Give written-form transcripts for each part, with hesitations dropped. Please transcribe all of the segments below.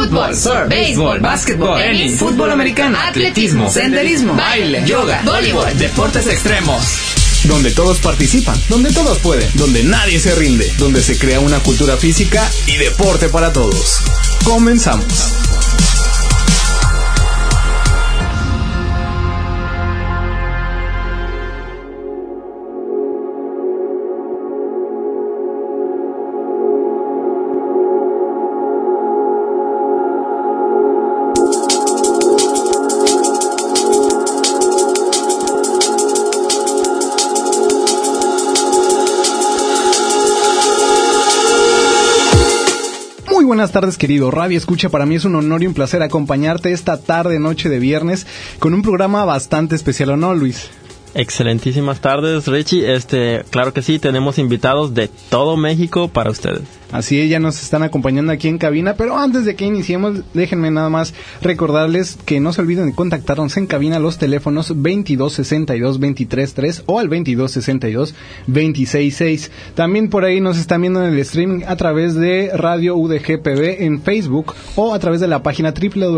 fútbol, surf, béisbol, básquetbol, tenis, fútbol americano, atletismo, senderismo, baile, yoga, voleibol, deportes extremos. Donde todos participan, donde todos pueden, donde nadie se rinde, donde se crea una cultura física y deporte para todos. Comenzamos. Buenas tardes, querido Radio Escucha. Para mí es un honor y un placer acompañarte esta tarde, noche de viernes, con un programa bastante especial, ¿o no, Luis? Excelentísimas tardes, Richie. Claro que sí, tenemos invitados de todo México para ustedes. Así es, ya nos están acompañando aquí en cabina, pero antes de que iniciemos, déjenme nada más recordarles que no se olviden de contactarnos en cabina a los teléfonos 2262-233 o al 2262-266. También por ahí nos están viendo en el streaming a través de Radio UDG-PB en Facebook o a través de la página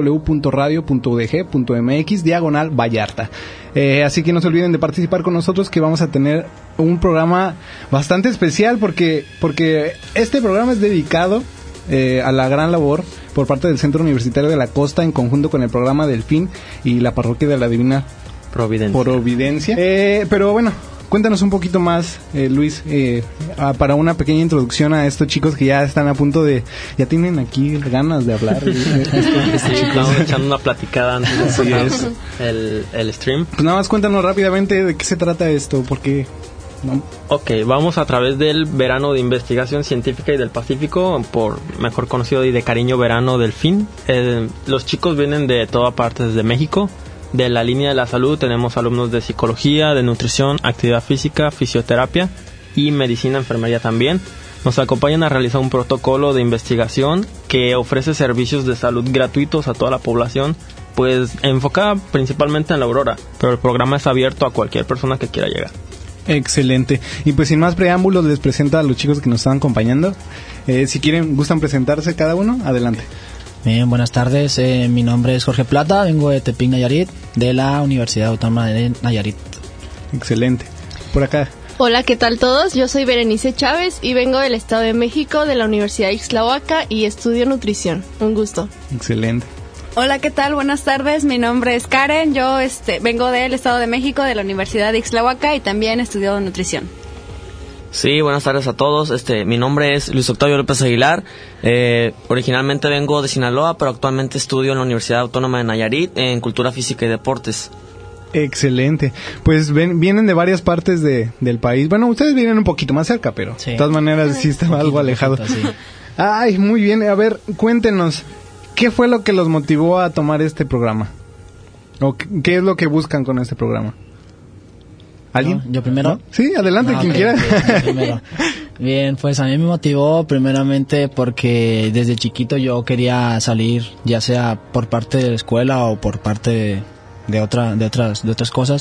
www.radio.udg.mx/Vallarta. Así que no se olviden de participar con nosotros, que vamos a tener un programa bastante especial porque este programa es dedicado a la gran labor por parte del Centro Universitario de la Costa en conjunto con el programa Delfín y la Parroquia de la Divina Providencia. Pero bueno, cuéntanos un poquito más, Luis, para una pequeña introducción a estos chicos que ya están a punto de... Ya tienen aquí ganas de hablar. Estamos echando una platicada antes de empezar el stream. Pues nada más cuéntanos rápidamente de qué se trata esto, porque... ¿no? Ok, vamos a través del Verano de Investigación Científica y del Pacífico, por mejor conocido y de cariño Verano Delfín. Los chicos vienen de toda parte, desde México. De la línea de la salud tenemos alumnos de psicología, de nutrición, actividad física, fisioterapia y medicina, enfermería también. Nos acompañan a realizar un protocolo de investigación que ofrece servicios de salud gratuitos a toda la población, pues enfocada principalmente en la Aurora, pero el programa es abierto a cualquier persona que quiera llegar. Excelente. Y pues sin más preámbulos, les presento a los chicos que nos están acompañando. Si gustan presentarse cada uno, adelante. Bien, buenas tardes. Mi nombre es Jorge Plata, vengo de Tepic, Nayarit, de la Universidad Autónoma de Nayarit. Excelente. Por acá. Hola, ¿qué tal todos? Yo soy Berenice Chávez y vengo del Estado de México, de la Universidad de Ixtlahuaca, y estudio nutrición. Un gusto. Excelente. Hola, ¿qué tal? Buenas tardes, mi nombre es Karen, yo vengo del Estado de México, de la Universidad de Ixtlahuaca, y también estudio nutrición. Sí, buenas tardes a todos. Mi nombre es Luis Octavio López Aguilar. Originalmente vengo de Sinaloa, pero actualmente estudio en la Universidad Autónoma de Nayarit en Cultura Física y Deportes. Excelente. Pues vienen de varias partes del país. Bueno, ustedes vienen un poquito más cerca, pero sí, de todas maneras sí está algo alejado. Sí. Ay, muy bien. A ver, cuéntenos, ¿qué fue lo que los motivó a tomar este programa? ¿O qué es lo que buscan con este programa? ¿Alguien? ¿Yo primero? ¿No? Sí, adelante, quien quiera. Yo primero. Bien, pues a mí me motivó primeramente porque desde chiquito yo quería salir, ya sea por parte de la escuela o por parte de otras cosas,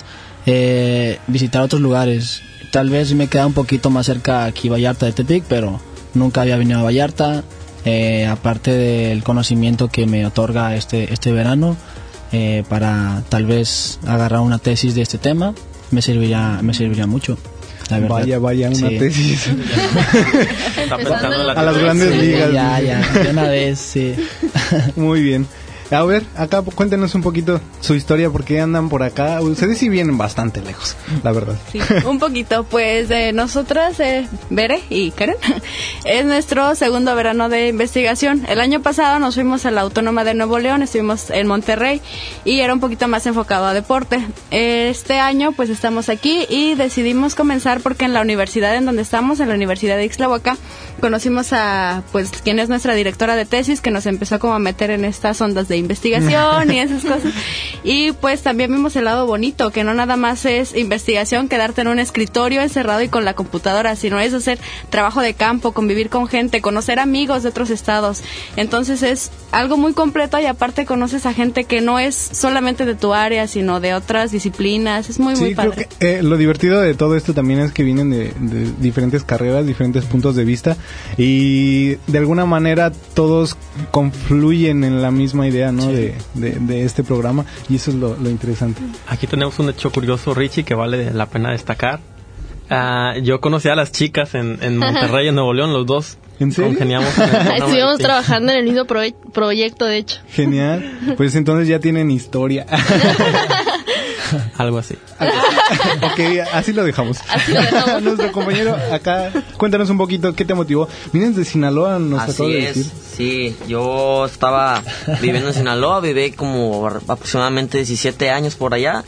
visitar otros lugares. Tal vez me queda un poquito más cerca aquí Vallarta de Tepic, pero nunca había venido a Vallarta. Aparte del conocimiento que me otorga este verano, para tal vez agarrar una tesis de este tema, me serviría mucho, la verdad. Vaya, una tesis. Está pensando en a las grandes ligas. Ya, de una vez, sí. Muy bien. A ver, acá cuéntenos un poquito su historia, por qué andan por acá. Ustedes sí vienen bastante lejos, la verdad. Sí, un poquito. Pues nosotras, Bere y Karen, es nuestro segundo verano de investigación. El año pasado nos fuimos a la Autónoma de Nuevo León, estuvimos en Monterrey y era un poquito más enfocado a deporte. Este año pues estamos aquí y decidimos comenzar porque en la universidad en donde estamos, en la Universidad de Ixtlahuaca, conocimos a pues quien es nuestra directora de tesis, que nos empezó como a meter en estas ondas de de investigación y esas cosas. Y pues también vimos el lado bonito, que no nada más es investigación, quedarte en un escritorio encerrado y con la computadora, sino es hacer trabajo de campo, convivir con gente, conocer amigos de otros estados. Entonces es algo muy completo y aparte conoces a gente que no es solamente de tu área, sino de otras disciplinas. Es muy padre. Creo que, lo divertido de todo esto también es que vienen de diferentes carreras, diferentes puntos de vista, y de alguna manera todos confluyen en la misma idea, ¿no? Sí. de este programa, y eso es lo interesante. Aquí tenemos un hecho curioso, Richie, que vale la pena destacar. Yo conocí a las chicas en Monterrey, en Nuevo León, los dos. ¿En serio? Congeniamos estuvimos trabajando en el mismo proyecto, de hecho. Genial. Pues entonces ya tienen historia. Algo así. Ok, así lo dejamos. Nuestro compañero acá, cuéntanos un poquito qué te motivó. Vienes de Sinaloa, nos acabas de decir. Sí, yo estaba viviendo en Sinaloa, viví como aproximadamente 17 años por allá.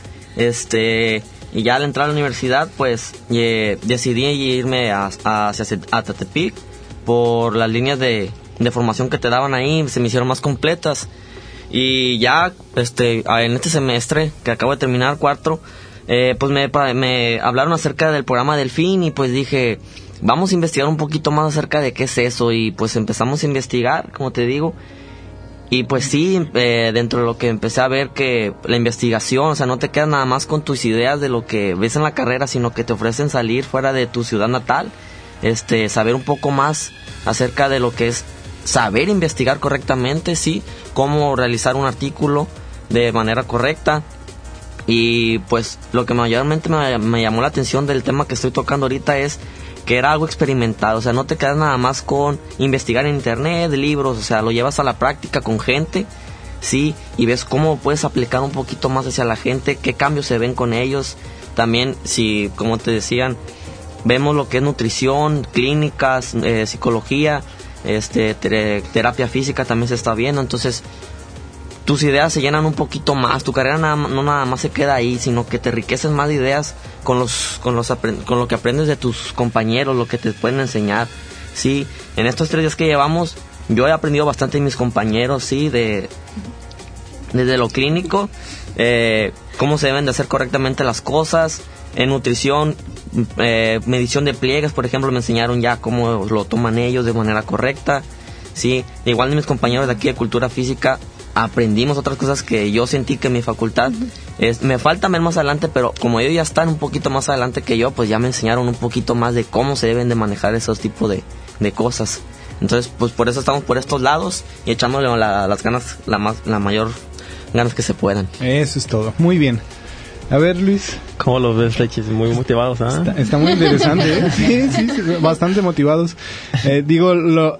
Y ya al entrar a la universidad, pues decidí irme hacia Tetepic por las líneas de formación que te daban ahí, se me hicieron más completas. Y ya en este semestre que acabo de terminar, cuarto, pues me hablaron acerca del programa Delfín y pues dije, vamos a investigar un poquito más acerca de qué es eso. Y pues empezamos a investigar, como te digo. Y pues sí, dentro de lo que empecé a ver, que la investigación, o sea, no te quedas nada más con tus ideas de lo que ves en la carrera, sino que te ofrecen salir fuera de tu ciudad natal, saber un poco más acerca de lo que es saber investigar correctamente, sí, cómo realizar un artículo de manera correcta. Y pues lo que mayormente me llamó la atención del tema que estoy tocando ahorita es que era algo experimentado, o sea, no te quedas nada más con investigar en internet, libros, o sea, lo llevas a la práctica con gente, sí, y ves cómo puedes aplicar un poquito más hacia la gente, qué cambios se ven con ellos. También, si, como te decían, vemos lo que es nutrición, clínicas, psicología, terapia física también se está viendo, entonces tus ideas se llenan un poquito más, tu carrera no nada más se queda ahí, sino que te enriqueces más de ideas con lo que aprendes de tus compañeros, lo que te pueden enseñar, sí. En estos 3 días que llevamos, yo he aprendido bastante de mis compañeros, sí, desde lo clínico, cómo se deben de hacer correctamente las cosas, en nutrición, medición de pliegues, por ejemplo, me enseñaron ya cómo lo toman ellos de manera correcta, sí. Igual de mis compañeros de aquí de cultura física, aprendimos otras cosas que yo sentí que mi facultad me falta ver más adelante, pero como ellos ya están un poquito más adelante que yo, pues ya me enseñaron un poquito más de cómo se deben de manejar esos tipos de cosas. Entonces, pues por eso estamos por estos lados y echándole las ganas, la mayor ganas que se puedan. Eso es todo. Muy bien. A ver, Luis. ¿Cómo los ves, Rechis? Muy motivados, ¿ah? Está muy interesante, ¿eh? Sí, bastante motivados. Digo,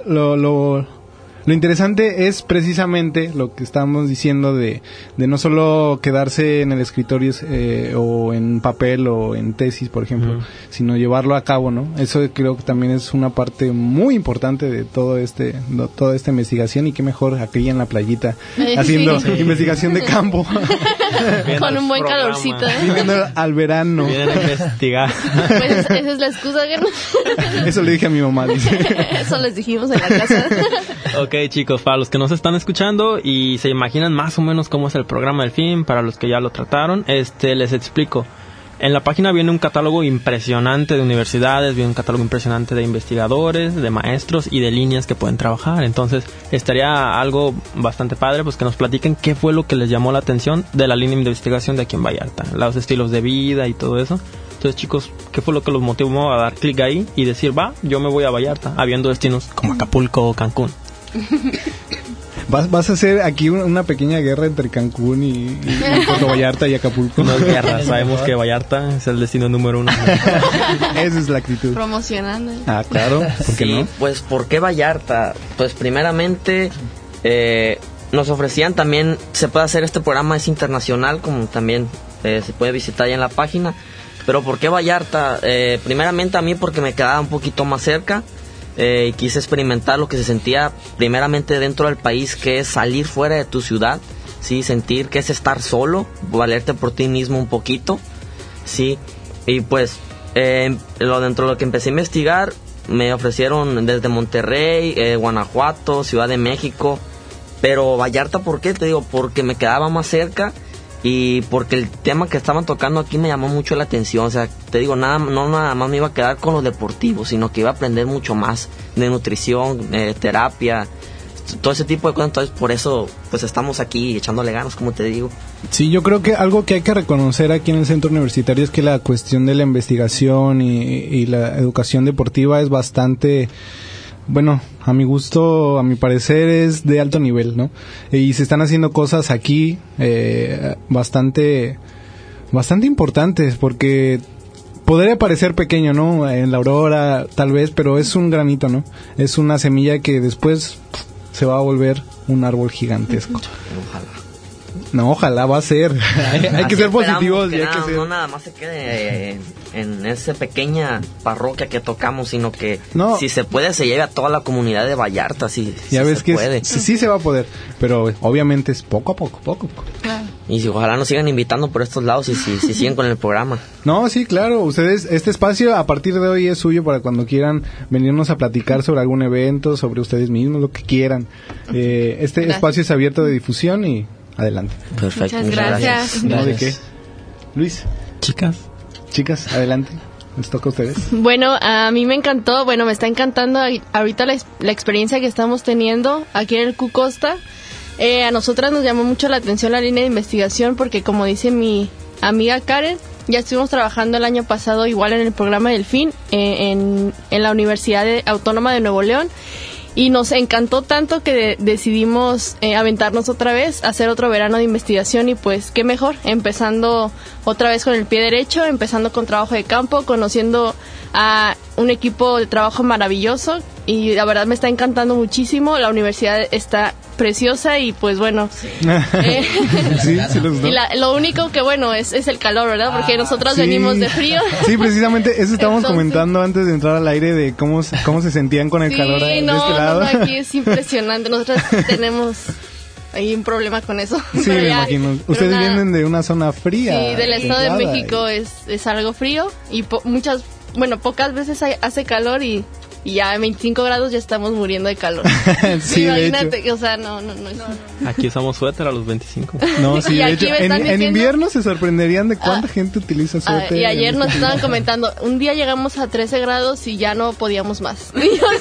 lo interesante es precisamente lo que estamos diciendo de no solo quedarse en el escritorio o en papel o en tesis, por ejemplo, sino llevarlo a cabo, ¿no? Eso creo que también es una parte muy importante de toda esta investigación, y qué mejor aquí en la playita haciendo investigación de campo. Con un buen calorcito. Viviendo al verano. Vienen a investigar. Pues esa es la excusa que no. Eso le dije a mi mamá, dice. Eso les dijimos en la casa. Ok, chicos, para los que nos están escuchando y se imaginan más o menos cómo es el programa Delfín, para los que ya lo trataron, les explico. En la página viene un catálogo impresionante de universidades, viene un catálogo impresionante de investigadores, de maestros y de líneas que pueden trabajar. Entonces, estaría algo bastante padre, pues que nos platiquen qué fue lo que les llamó la atención de la línea de investigación de aquí en Vallarta, los estilos de vida y todo eso. Entonces, chicos, ¿qué fue lo que los motivó a dar clic ahí y decir, yo me voy a Vallarta, habiendo destinos como Acapulco o Cancún? Vas a hacer aquí una pequeña guerra entre Cancún y Puerto Vallarta y Acapulco. No es guerra, sabemos que Vallarta es el destino número 1. Esa es la actitud. Promocionando. Ah, claro, ¿por qué no? Pues, ¿por qué Vallarta? Pues, primeramente, nos ofrecían también, se puede hacer este programa, es internacional, como también se puede visitar ya en la página. Pero, ¿por qué Vallarta? Primeramente a mí porque me quedaba un poquito más cerca. Quise experimentar lo que se sentía primeramente dentro del país, que es salir fuera de tu ciudad, sí, sentir que es estar solo, valerte por ti mismo un poquito, sí. Y pues dentro de lo que empecé a investigar, me ofrecieron desde Monterrey, Guanajuato, Ciudad de México, Pero Vallarta, ¿por qué? Te digo, porque me quedaba más cerca y porque el tema que estaban tocando aquí me llamó mucho la atención. O sea, te digo, nada más me iba a quedar con lo deportivo, sino que iba a aprender mucho más de nutrición, terapia, todo ese tipo de cosas. Entonces, por eso, pues estamos aquí echándole ganas, como te digo. Sí, yo creo que algo que hay que reconocer aquí en el centro universitario es que la cuestión de la investigación y la educación deportiva es bastante, bueno, a mi gusto, a mi parecer, es de alto nivel, ¿no? Y se están haciendo cosas aquí bastante importantes, porque podría parecer pequeño, ¿no? En la Aurora, tal vez, pero es un granito, ¿no? Es una semilla que después se va a volver un árbol gigantesco. Ojalá. No, ojalá va a ser. Hay que ser positivos. No nada más se quede en esa pequeña parroquia que tocamos, sino que si se puede se lleve a toda la comunidad de Vallarta. Ya ves que puede. Sí se va a poder, pero obviamente es poco a poco. Y ojalá nos sigan invitando por estos lados y si siguen con el programa. No, sí, claro. Ustedes, este espacio a partir de hoy es suyo para cuando quieran venirnos a platicar sobre algún evento, sobre ustedes mismos, lo que quieran. Este espacio es abierto de difusión y adelante. Perfecto. Muchas gracias. No, ¿de qué? Luis. Chicas, adelante. Les toca a ustedes. Bueno, a mí me encantó, me está encantando ahorita la experiencia que estamos teniendo aquí en el Q Costa. A nosotras nos llamó mucho la atención la línea de investigación porque, como dice mi amiga Karen, ya estuvimos trabajando el año pasado igual en el programa Delfín en la Universidad Autónoma de Nuevo León. Y nos encantó tanto que decidimos aventarnos otra vez, hacer otro verano de investigación y pues qué mejor, empezando otra vez con el pie derecho, empezando con trabajo de campo, conociendo a un equipo de trabajo maravilloso y la verdad me está encantando muchísimo, la universidad está preciosa y pues bueno. Sí, les gustó. Y lo único que es el calor, ¿verdad? Porque nosotros venimos de frío. Sí, precisamente eso estábamos comentando antes de entrar al aire de cómo se sentían con el calor de este lado. No, aquí es impresionante. Nosotros tenemos ahí un problema con eso. Sí, me imagino. Ustedes vienen de una zona fría. Sí, del Estado de México es algo frío y pocas veces hace calor y ya a 25 grados ya estamos muriendo de calor. Sí, imagínate, de hecho. No. Aquí usamos suéter a los 25. No, sí, Y de hecho, en invierno se sorprenderían de cuánta gente utiliza suéter. Y ayer nos estaban comentando, un día llegamos a 13 grados y ya no podíamos más.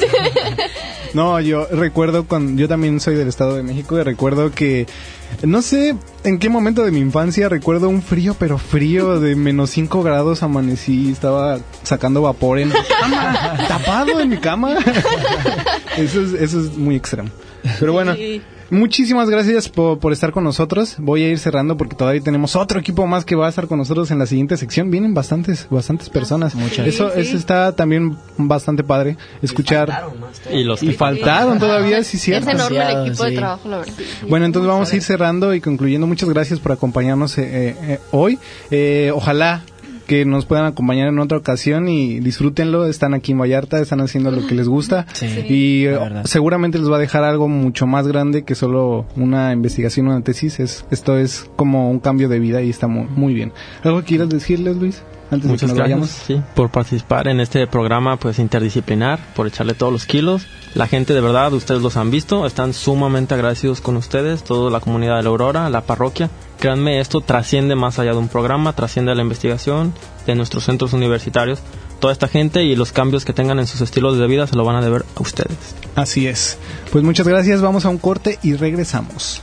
No, yo recuerdo yo también soy del Estado de México y recuerdo que no sé en qué momento de mi infancia recuerdo un frío, pero frío de -5 grados amanecí, estaba sacando vapor en mi cama, tapado en mi cama. Eso es muy extremo. Pero bueno, muchísimas gracias por estar con nosotros. Voy a ir cerrando porque todavía tenemos otro equipo más que va a estar con nosotros en la siguiente sección. Vienen bastantes personas. Eso está también bastante padre escuchar. Y faltaron todavía, sí, cierto. Es enorme el equipo de trabajo, la verdad. Bueno, entonces vamos a ir cerrando y concluyendo. Muchas gracias por acompañarnos hoy. Ojalá que nos puedan acompañar en otra ocasión y disfrútenlo. Están aquí en Vallarta, están haciendo lo que les gusta y seguramente les va a dejar algo mucho más grande que solo una investigación, una tesis. Esto es como un cambio de vida y está muy bien. ¿Algo que quieras decirles, Luis? Antes Muchas de que nos gracias, vayamos. sí, por participar en este programa pues interdisciplinar, por echarle todos los kilos. La gente, de verdad, ustedes los han visto, están sumamente agradecidos con ustedes, toda la comunidad de la Aurora, la parroquia. Créanme, esto trasciende más allá de un programa, trasciende a la investigación de nuestros centros universitarios. Toda esta gente y los cambios que tengan en sus estilos de vida se lo van a deber a ustedes. Así es. Pues muchas gracias, vamos a un corte y regresamos.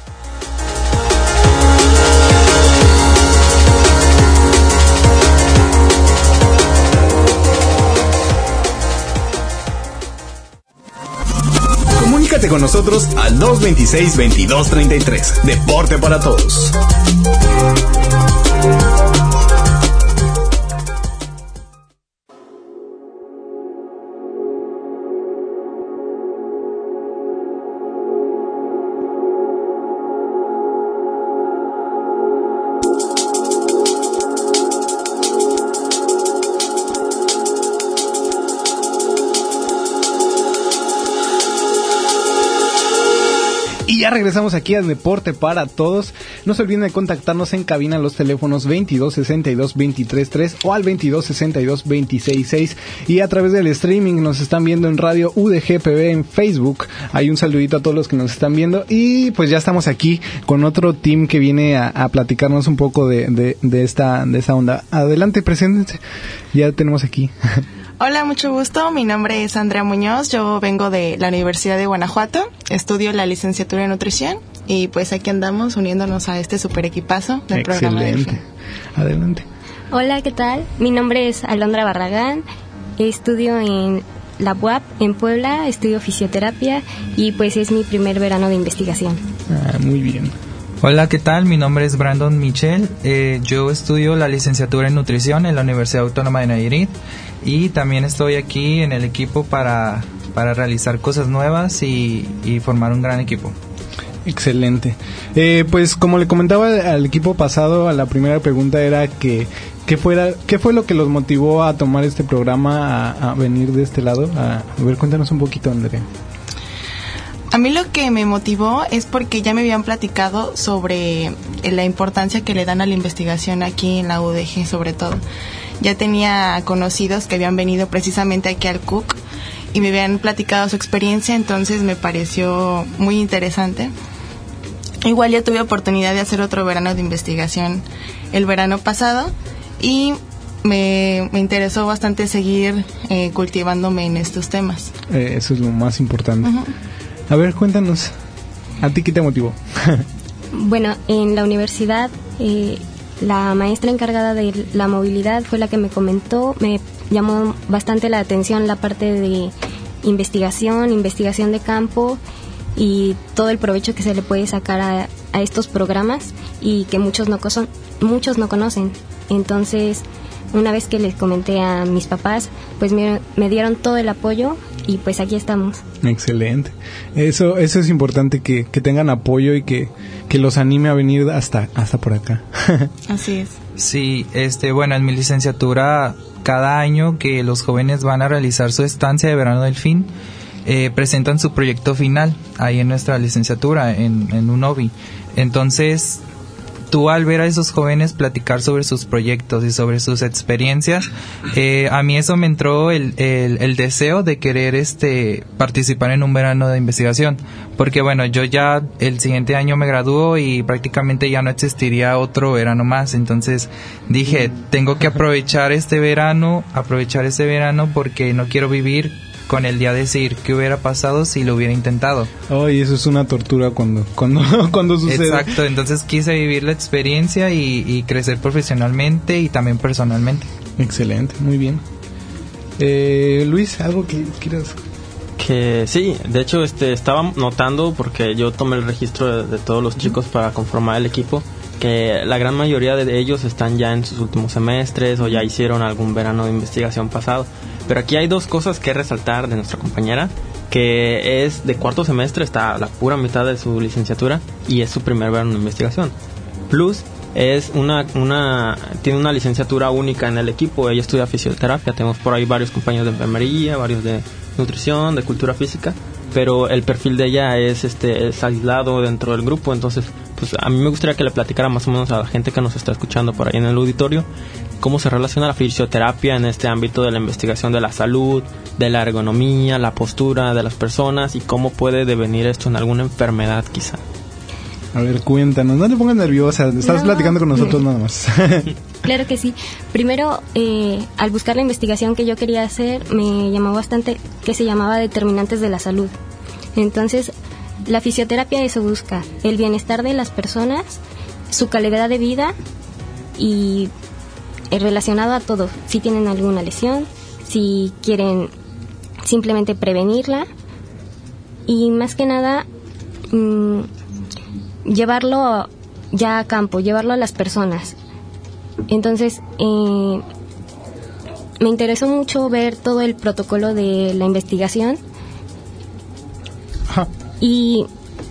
Comunícate con nosotros al 226-2233. Deporte para todos. Y ya regresamos aquí al Deporte para Todos. No se olviden de contactarnos en cabina a los teléfonos 22 62 23 3 o al 22 62 26 6. Y a través del streaming nos están viendo en Radio UDGPB en Facebook. Hay un saludito a todos los que nos están viendo. Y pues ya estamos aquí con otro team que viene a platicarnos un poco de esta onda. Adelante, preséntense. Ya tenemos aquí. Hola, mucho gusto. Mi nombre es Andrea Muñoz. Yo vengo de la Universidad de Guanajuato. Estudio la licenciatura en nutrición y pues aquí andamos uniéndonos a este super equipazo del programa de Excelente. Adelante. Hola, ¿qué tal? Mi nombre es Alondra Barragán. Estudio en la UAP en Puebla. Estudio fisioterapia y pues es mi primer verano de investigación. Muy bien. Hola, ¿qué tal? Mi nombre es Brandon Michel. Yo estudio la licenciatura en nutrición en la Universidad Autónoma de Nayarit y también estoy aquí en el equipo para realizar cosas nuevas y formar un gran equipo. Excelente. Pues como le comentaba al equipo pasado, a la primera pregunta era ¿qué fue lo que los motivó a tomar este programa, a venir de este lado? A ver, cuéntanos un poquito, Andrea. A mí lo que me motivó es porque ya me habían platicado sobre la importancia que le dan a la investigación aquí en la UDG, sobre todo. Ya tenía conocidos que habían venido precisamente aquí al CUC y me habían platicado su experiencia, entonces me pareció muy interesante. Igual ya tuve oportunidad de hacer otro verano de investigación el verano pasado y me interesó bastante seguir cultivándome en estos temas. Eso es lo más importante. Uh-huh. A ver, cuéntanos, ¿a ti qué te motivó? Bueno, en la universidad, la maestra encargada de la movilidad fue la que me comentó, me llamó bastante la atención la parte de investigación de campo y todo el provecho que se le puede sacar a estos programas y que muchos no conocen. Entonces, una vez que les comenté a mis papás, pues me dieron todo el apoyo y pues aquí estamos. Excelente. Eso es importante, que tengan apoyo y que los anime a venir hasta por acá. Así es. Sí, bueno, en mi licenciatura, cada año que los jóvenes van a realizar su estancia de verano del fin, presentan su proyecto final ahí en nuestra licenciatura, en UNOVI. Entonces, tú al ver a esos jóvenes platicar sobre sus proyectos y sobre sus experiencias, a mí eso me entró el deseo de querer participar en un verano de investigación, porque bueno, yo ya el siguiente año me gradúo y prácticamente ya no existiría otro verano más, entonces dije, tengo que aprovechar ese verano porque no quiero vivir con el día de decir qué hubiera pasado si lo hubiera intentado. Y eso es una tortura cuando sucede. Exacto, entonces quise vivir la experiencia y crecer profesionalmente y también personalmente. Excelente, muy bien. Luis, ¿algo que quieras? Que sí, de hecho estaba notando, porque yo tomé el registro de todos los chicos para conformar el equipo, que la gran mayoría de ellos están ya en sus últimos semestres o ya hicieron algún verano de investigación pasado. Pero aquí hay dos cosas que resaltar de nuestra compañera, que es de cuarto semestre, está a la pura mitad de su licenciatura y es su primer verano de investigación. Plus, es tiene una licenciatura única en el equipo. Ella estudia fisioterapia, tenemos por ahí varios compañeros de enfermería, varios de nutrición, de cultura física, pero el perfil de ella es aislado dentro del grupo. Entonces, pues a mí me gustaría que le platicara más o menos a la gente que nos está escuchando por ahí en el auditorio cómo se relaciona la fisioterapia en este ámbito de la investigación de la salud, de la ergonomía, la postura de las personas y cómo puede devenir esto en alguna enfermedad quizá. A ver, cuéntanos, no te pongas nerviosa, estás platicando con nosotros nada más. Claro que sí. Primero, al buscar la investigación que yo quería hacer, me llamó bastante, que se llamaba Determinantes de la Salud. Entonces, la fisioterapia eso busca, el bienestar de las personas, su calidad de vida y relacionado a todo, si tienen alguna lesión, si quieren simplemente prevenirla y más que nada llevarlo ya a campo, llevarlo a las personas. Entonces me interesó mucho ver todo el protocolo de la investigación. Ajá. Y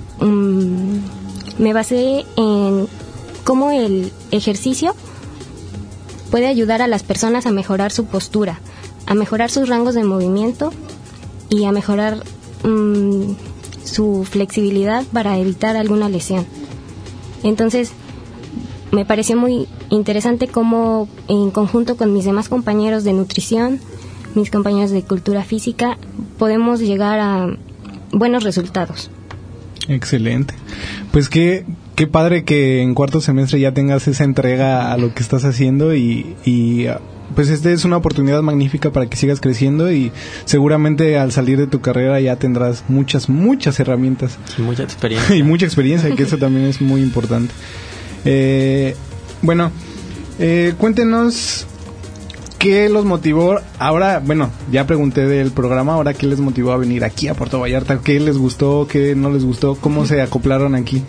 me basé en cómo el ejercicio puede ayudar a las personas a mejorar su postura, a mejorar sus rangos de movimiento y a mejorar su flexibilidad para evitar alguna lesión. Entonces, me pareció muy interesante cómo en conjunto con mis demás compañeros de nutrición, mis compañeros de cultura física, podemos llegar a buenos resultados. Excelente. Pues qué padre que en cuarto semestre ya tengas esa entrega a lo que estás haciendo y pues esta es una oportunidad magnífica para que sigas creciendo y seguramente al salir de tu carrera ya tendrás muchas herramientas. Y mucha experiencia. Y mucha experiencia, que eso también es muy importante. Cuéntenos qué los motivó. Ahora, bueno, ya pregunté del programa, ahora qué les motivó a venir aquí a Puerto Vallarta, qué les gustó, qué no les gustó, cómo se acoplaron aquí.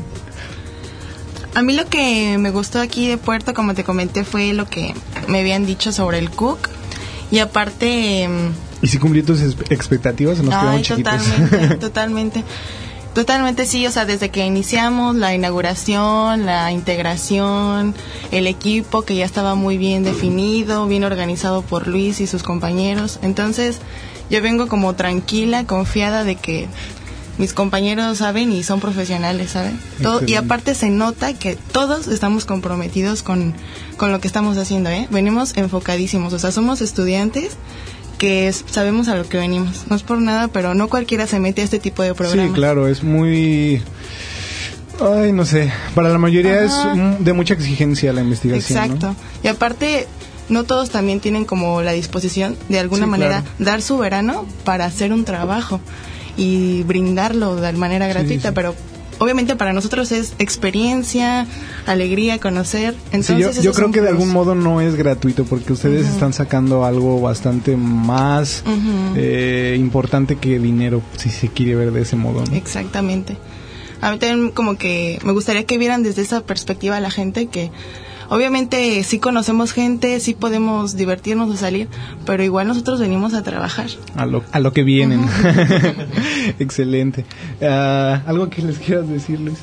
A mí lo que me gustó aquí de Puerto, como te comenté, fue lo que me habían dicho sobre el Cook. Y aparte... ¿Y si cumplió tus expectativas o nos quedamos chiquitos? Totalmente sí, o sea, desde que iniciamos la inauguración, la integración, el equipo que ya estaba muy bien definido, bien organizado por Luis y sus compañeros. Entonces, yo vengo como tranquila, confiada de que mis compañeros saben y son profesionales, ¿saben? Todo, y aparte se nota que todos estamos comprometidos con lo que estamos haciendo, ¿eh? Venimos enfocadísimos, o sea, somos estudiantes que sabemos a lo que venimos. No es por nada, pero no cualquiera se mete a este tipo de programas. Sí, claro, es muy... Ay, no sé, para la mayoría es de mucha exigencia la investigación. Exacto, ¿no? Y aparte, no todos también tienen como la disposición, de alguna manera, dar su verano para hacer un trabajo y brindarlo de manera gratuita, pero obviamente para nosotros es experiencia, alegría, conocer. Entonces, yo creo que de algún modo no es gratuito porque ustedes están sacando algo bastante más importante que dinero, si se quiere ver de ese modo, ¿no? Exactamente. A mí también como que me gustaría que vieran desde esa perspectiva a la gente que obviamente sí conocemos gente, sí podemos divertirnos o salir, pero igual nosotros venimos a trabajar. A lo que vienen. Excelente. ¿Algo que les quieras decir, Luis?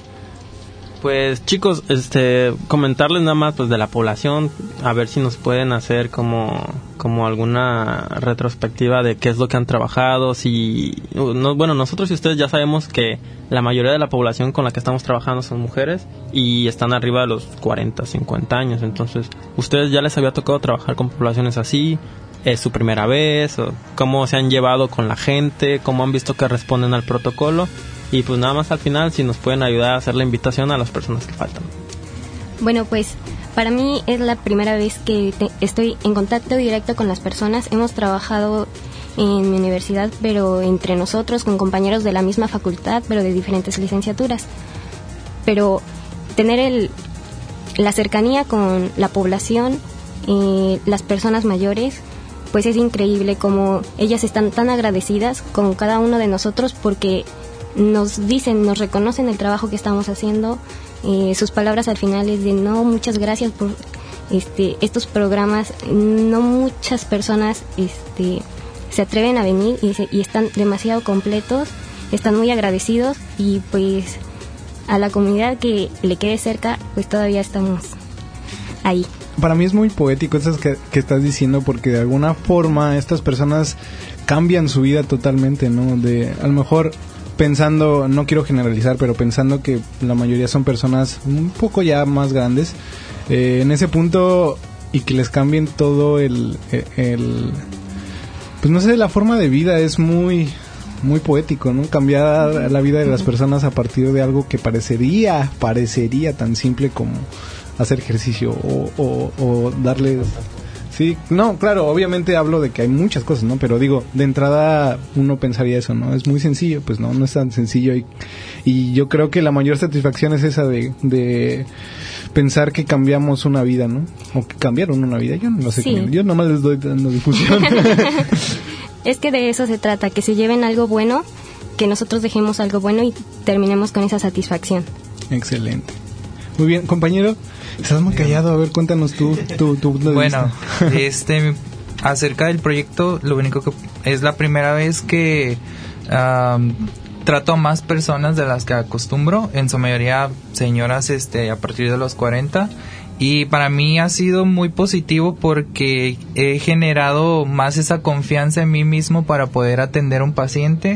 Pues chicos, comentarles nada más pues de la población, a ver si nos pueden hacer como alguna retrospectiva de qué es lo que han trabajado, nosotros y ustedes ya sabemos que la mayoría de la población con la que estamos trabajando son mujeres y están arriba de los 40, 50 años, entonces, ¿ustedes ya les había tocado trabajar con poblaciones así? ¿Es su primera vez? ¿O cómo se han llevado con la gente? ¿Cómo han visto que responden al protocolo? Y pues nada más al final, si nos pueden ayudar a hacer la invitación a las personas que faltan. Bueno, pues para mí es la primera vez que estoy en contacto directo con las personas. Hemos trabajado en mi universidad, pero entre nosotros, con compañeros de la misma facultad, pero de diferentes licenciaturas. Pero tener la cercanía con la población, las personas mayores, pues es increíble como ellas están tan agradecidas con cada uno de nosotros porque nos reconocen el trabajo que estamos haciendo. Sus palabras al final es de no, muchas gracias por estos programas. No muchas personas se atreven a venir y están demasiado completos, están muy agradecidos y pues a la comunidad que le quede cerca pues todavía estamos ahí. Para mí es muy poético eso que estás diciendo porque de alguna forma estas personas cambian su vida totalmente, ¿no? A lo mejor pensando, no quiero generalizar, pero pensando que la mayoría son personas un poco ya más grandes, en ese punto y que les cambien todo pues no sé, la forma de vida es muy muy poético, ¿no? Cambiar la vida de las personas a partir de algo que parecería tan simple como hacer ejercicio o darle... Sí, no, claro, obviamente hablo de que hay muchas cosas, ¿no? Pero digo, de entrada uno pensaría eso, ¿no? Es muy sencillo, pues no es tan sencillo y yo creo que la mayor satisfacción es esa de pensar que cambiamos una vida, ¿no? O que cambiaron una vida, yo no lo sé, sí. Yo nomás les doy dando difusión. Es que de eso se trata, que se lleven algo bueno, que nosotros dejemos algo bueno y terminemos con esa satisfacción. Excelente. Muy bien, compañero, estás muy callado, a ver, cuéntanos tú. Bueno, acerca del proyecto, lo único que es la primera vez que trato a más personas de las que acostumbro, en su mayoría señoras a partir de los 40, y para mí ha sido muy positivo porque he generado más esa confianza en mí mismo para poder atender a un paciente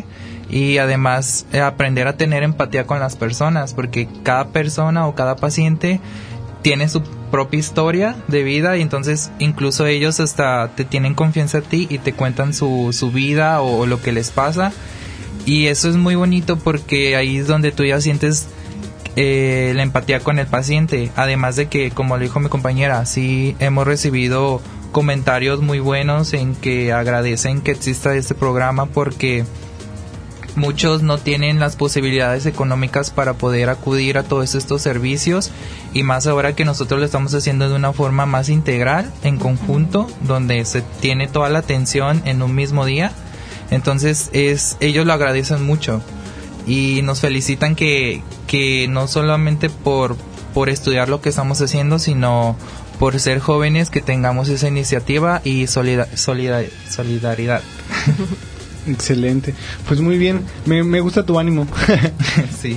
y además aprender a tener empatía con las personas, porque cada persona o cada paciente tiene su propia historia de vida, y entonces incluso ellos hasta te tienen confianza a ti y te cuentan su vida o lo que les pasa, y eso es muy bonito porque ahí es donde tú ya sientes la empatía con el paciente. Además de que, como le dijo mi compañera, sí hemos recibido comentarios muy buenos en que agradecen que exista este programa, porque muchos no tienen las posibilidades económicas para poder acudir a todos estos servicios, y más ahora que nosotros lo estamos haciendo de una forma más integral, en conjunto, donde se tiene toda la atención en un mismo día. Entonces ellos lo agradecen mucho y nos felicitan que no solamente por estudiar lo que estamos haciendo, sino por ser jóvenes, que tengamos esa iniciativa y solidaridad. Excelente. Pues muy bien, me gusta tu ánimo. Sí.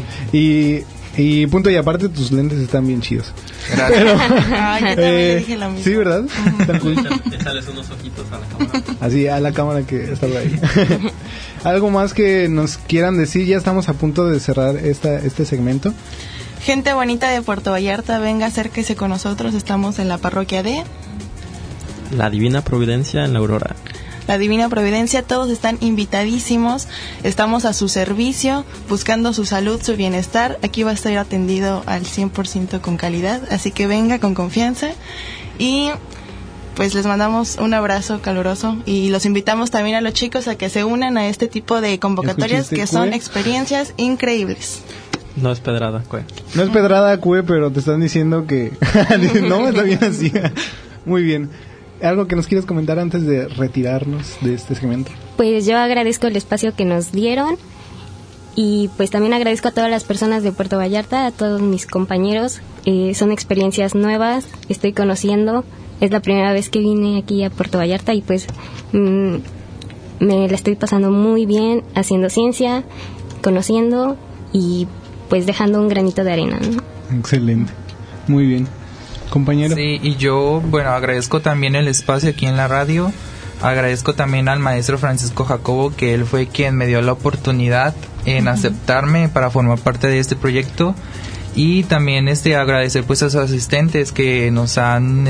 Y punto y aparte, tus lentes están bien chidos. Gracias. Yo también dije lo mismo. Sí, ¿verdad? Tan cool. Échales unos ojitos a la cámara. Así, a la cámara que está por ahí. ¿Algo más que nos quieran decir? Ya estamos a punto de cerrar este segmento. Gente bonita de Puerto Vallarta, venga, acérquese con nosotros. Estamos en la parroquia de La Divina Providencia en la Aurora. La Divina Providencia, todos están invitadísimos. Estamos a su servicio, buscando su salud, su bienestar. Aquí va a estar atendido al 100% con calidad, así que venga con confianza. Y pues les mandamos un abrazo caluroso y los invitamos también a los chicos a que se unan a este tipo de convocatorias que son experiencias increíbles. No es pedrada, Cue. No es pedrada, Cue, pero te están diciendo que... No, está bien así. Muy bien. ¿Algo que nos quieras comentar antes de retirarnos de este segmento? Pues yo agradezco el espacio que nos dieron y pues también agradezco a todas las personas de Puerto Vallarta, a todos mis compañeros. Son experiencias nuevas, estoy conociendo. Es la primera vez que vine aquí a Puerto Vallarta y pues me la estoy pasando muy bien haciendo ciencia, conociendo y pues dejando un granito de arena, ¿no? Excelente. Muy bien. Compañero. Sí, y yo, bueno, agradezco también el espacio aquí en la radio. Agradezco también al maestro Francisco Jacobo, que él fue quien me dio la oportunidad en aceptarme para formar parte de este proyecto. Y también agradecer pues a sus asistentes que nos han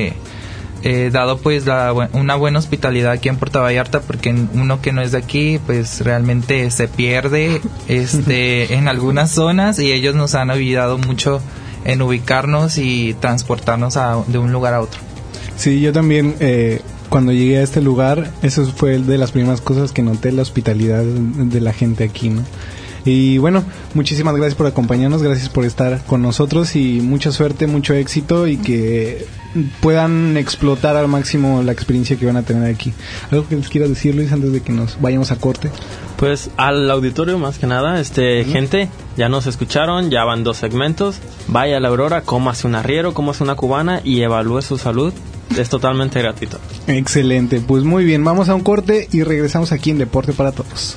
dado pues una buena hospitalidad aquí en Puerto Vallarta, porque uno que no es de aquí pues realmente se pierde en algunas zonas, y ellos nos han ayudado mucho en ubicarnos y transportarnos de un lugar a otro. Sí, yo también cuando llegué a este lugar, eso fue de las primeras cosas que noté, la hospitalidad de la gente aquí, ¿no? Y bueno, muchísimas gracias por acompañarnos, gracias por estar con nosotros y mucha suerte, mucho éxito y que puedan explotar al máximo la experiencia que van a tener aquí. ¿Algo que les quieras decir, Luis, antes de que nos vayamos a corte? Pues al auditorio más que nada, gente, ya nos escucharon, ya van 2 segmentos, vaya a la Aurora, cómase un arriero, cómase una cubana y evalúe su salud, es totalmente gratuito. Excelente, pues muy bien, vamos a un corte y regresamos aquí en Deporte para Todos.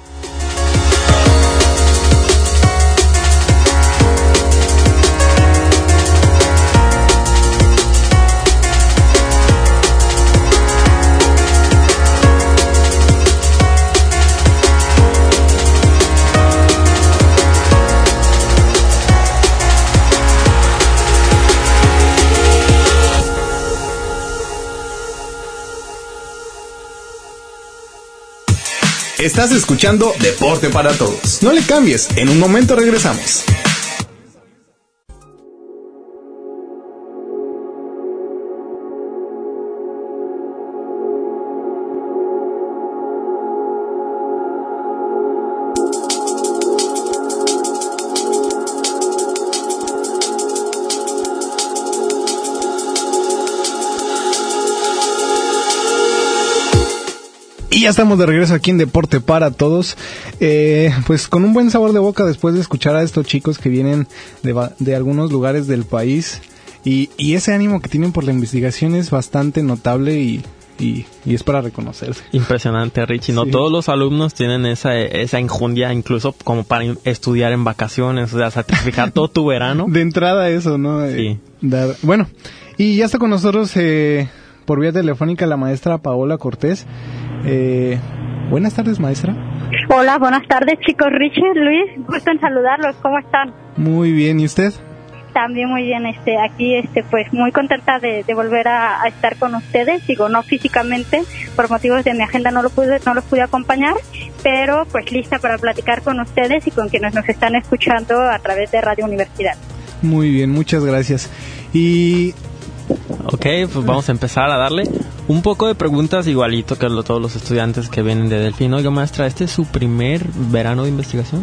Estás escuchando Deporte para Todos. No le cambies, en un momento regresamos. Y ya estamos de regreso aquí en Deporte para Todos, pues con un buen sabor de boca después de escuchar a estos chicos que vienen de algunos lugares del país y ese ánimo que tienen por la investigación es bastante notable y es para reconocerse. Impresionante, Richie, ¿no? Sí. Todos los alumnos tienen esa enjundia, incluso como para estudiar en vacaciones, o sea, sacrificar todo tu verano. De entrada eso, ¿no? Sí. Bueno, y ya está con nosotros por vía telefónica la maestra Paola Cortés. Buenas tardes, maestra. Hola, buenas tardes, chicos. Richard, Luis, gusto en saludarlos. ¿Cómo están? Muy bien, ¿y usted? También muy bien, aquí pues muy contenta de volver a estar con ustedes. Digo, no físicamente, por motivos de mi agenda no los pude acompañar, pero pues lista para platicar con ustedes y con quienes nos están escuchando a través de Radio Universidad. Muy bien, muchas gracias. Y ok, pues vamos a empezar a darle un poco de preguntas igualito que todos los estudiantes que vienen de Delfín. Oiga, maestra, ¿este es su primer verano de investigación?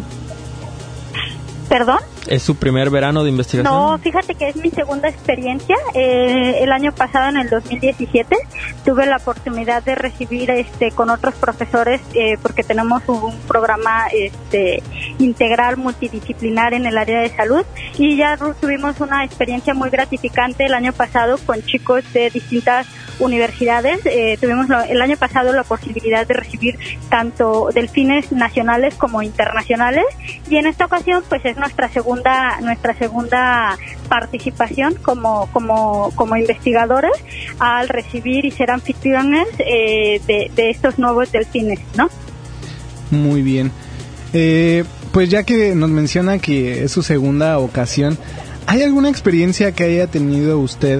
¿Perdón? ¿Es su primer verano de investigación? No, fíjate que es mi segunda experiencia. El año pasado, en el 2017, tuve la oportunidad de recibir con otros profesores, porque tenemos un programa integral multidisciplinar en el área de salud, y ya tuvimos una experiencia muy gratificante el año pasado con chicos de distintas universidades. Tuvimos el año pasado la posibilidad de recibir tanto delfines nacionales como internacionales, y en esta ocasión pues es nuestra segunda participación como investigadores al recibir y ser anfitriones de estos nuevos delfines, ¿no? Muy bien. Pues ya que nos menciona que es su segunda ocasión, ¿hay alguna experiencia que haya tenido usted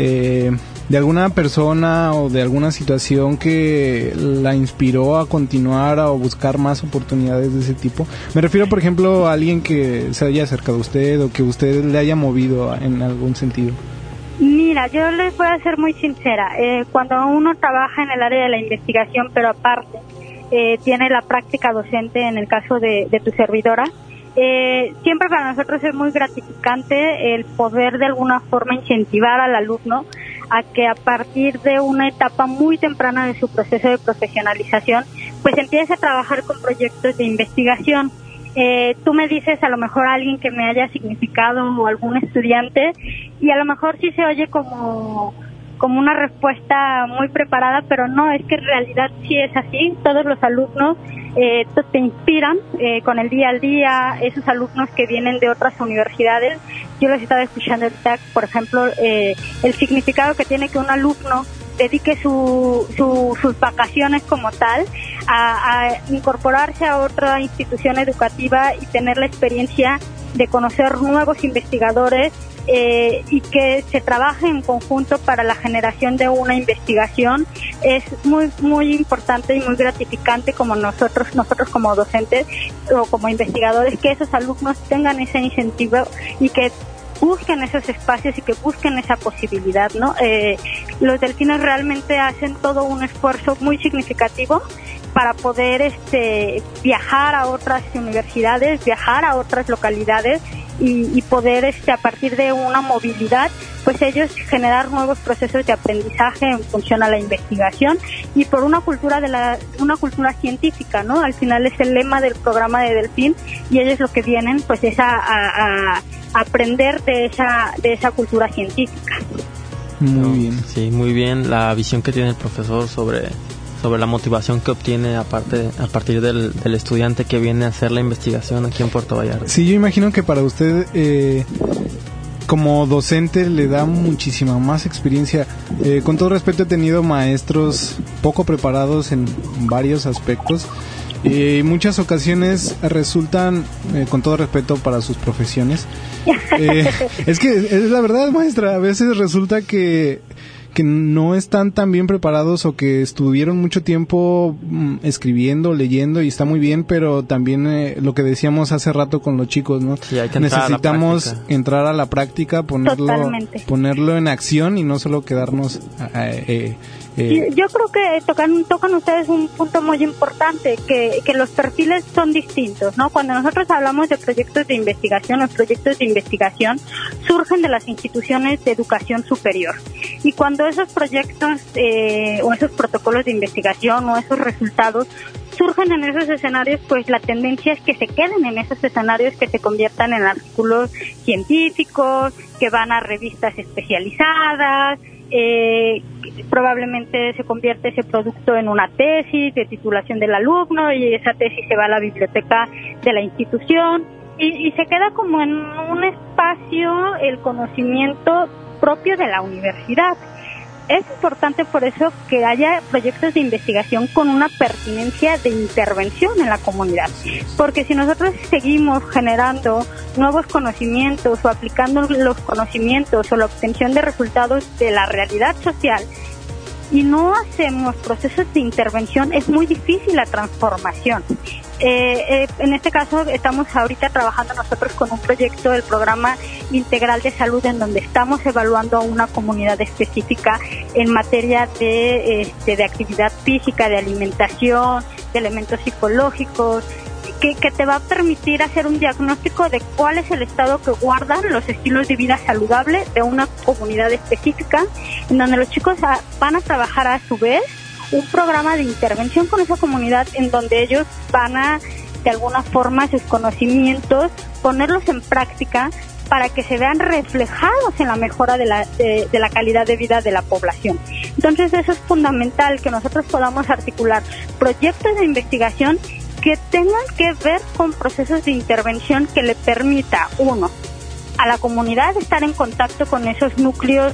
de alguna persona o de alguna situación que la inspiró a continuar o buscar más oportunidades de ese tipo? Me refiero, por ejemplo, a alguien que se haya acercado a usted o que usted le haya movido en algún sentido. Mira, yo les voy a ser muy sincera. Cuando uno trabaja en el área de la investigación, pero aparte tiene la práctica docente, en el caso de tu servidora, siempre para nosotros es muy gratificante el poder de alguna forma incentivar al alumno a que a partir de una etapa muy temprana de su proceso de profesionalización, pues empiece a trabajar con proyectos de investigación. Tú me dices a lo mejor alguien que me haya significado o algún estudiante, y a lo mejor sí se oye como una respuesta muy preparada, pero no, es que en realidad sí es así. Todos los alumnos te inspiran con el día al día. Esos alumnos que vienen de otras universidades, yo los estaba escuchando ahorita, por ejemplo, el significado que tiene que un alumno dedique sus vacaciones como tal a incorporarse a otra institución educativa y tener la experiencia de conocer nuevos investigadores, y que se trabaje en conjunto para la generación de una investigación. Es muy muy importante y muy gratificante como nosotros como docentes o como investigadores, que esos alumnos tengan ese incentivo y que busquen esos espacios y que busquen esa posibilidad, ¿no? Los delfines realmente hacen todo un esfuerzo muy significativo para poder viajar a otras universidades, viajar a otras localidades y poder a partir de una movilidad, pues ellos generar nuevos procesos de aprendizaje en función a la investigación y por una cultura cultura científica, ¿no? Al final es el lema del programa de Delfín, y ellos lo que vienen pues es a aprender de esa cultura científica. Muy bien. Sí, muy bien la visión que tiene el profesor sobre la motivación que obtiene a partir del estudiante que viene a hacer la investigación aquí en Puerto Vallarta. Sí, yo imagino que para usted como docente le da muchísima más experiencia. Con todo respeto, he tenido maestros poco preparados en varios aspectos y muchas ocasiones resultan, con todo respeto para sus profesiones, es que es la verdad, maestra, a veces resulta que no están tan bien preparados o que estuvieron mucho tiempo escribiendo, leyendo, y está muy bien, pero también lo que decíamos hace rato con los chicos, ¿no? Sí, hay que necesitamos entrar a la práctica, ponerlo en acción y no solo quedarnos yo creo que tocan ustedes un punto muy importante, que los perfiles son distintos, ¿no? Cuando nosotros hablamos de proyectos de investigación, los proyectos de investigación surgen de las instituciones de educación superior, y cuando esos proyectos o esos protocolos de investigación o esos resultados surgen en esos escenarios, pues la tendencia es que se queden en esos escenarios, que se conviertan en artículos científicos, que van a revistas especializadas, probablemente se convierte ese producto en una tesis de titulación del alumno, y esa tesis se va a la biblioteca de la institución y se queda como en un espacio el conocimiento propio de la universidad. Es importante por eso que haya proyectos de investigación con una pertinencia de intervención en la comunidad, porque si nosotros seguimos generando nuevos conocimientos o aplicando los conocimientos o la obtención de resultados de la realidad social y no hacemos procesos de intervención, es muy difícil la transformación. En este caso estamos ahorita trabajando nosotros con un proyecto del programa integral de salud en donde estamos evaluando a una comunidad específica en materia de actividad física, de alimentación, de elementos psicológicos, que te va a permitir hacer un diagnóstico de cuál es el estado que guardan los estilos de vida saludable de una comunidad específica, en donde los chicos van a trabajar a su vez un programa de intervención con esa comunidad en donde ellos van a, de alguna forma, sus conocimientos, ponerlos en práctica para que se vean reflejados en la mejora de la calidad de vida de la población. Entonces eso es fundamental, que nosotros podamos articular proyectos de investigación que tengan que ver con procesos de intervención que le permita, uno, a la comunidad estar en contacto con esos núcleos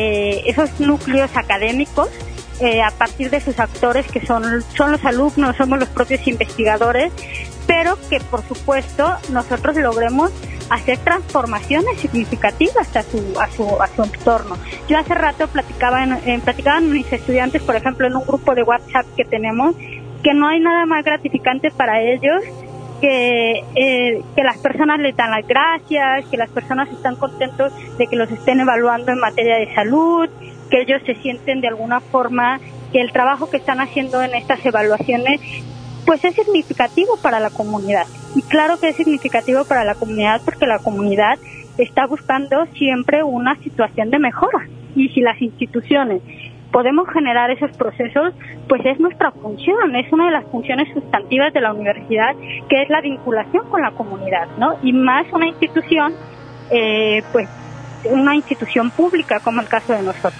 académicos, a partir de sus actores que son los alumnos, somos los propios investigadores, pero que por supuesto nosotros logremos hacer transformaciones significativas a su entorno. Yo hace rato platicaban mis estudiantes, por ejemplo, en un grupo de WhatsApp que tenemos, que no hay nada más gratificante para ellos que las personas les dan las gracias, que las personas están contentos de que los estén evaluando en materia de salud, que ellos se sienten de alguna forma que el trabajo que están haciendo en estas evaluaciones pues es significativo para la comunidad. Y claro que es significativo para la comunidad porque la comunidad está buscando siempre una situación de mejora. Y si las instituciones podemos generar esos procesos, pues es nuestra función, es una de las funciones sustantivas de la universidad, que es la vinculación con la comunidad, ¿no? Y más una institución, pues una institución pública como el caso de nosotros.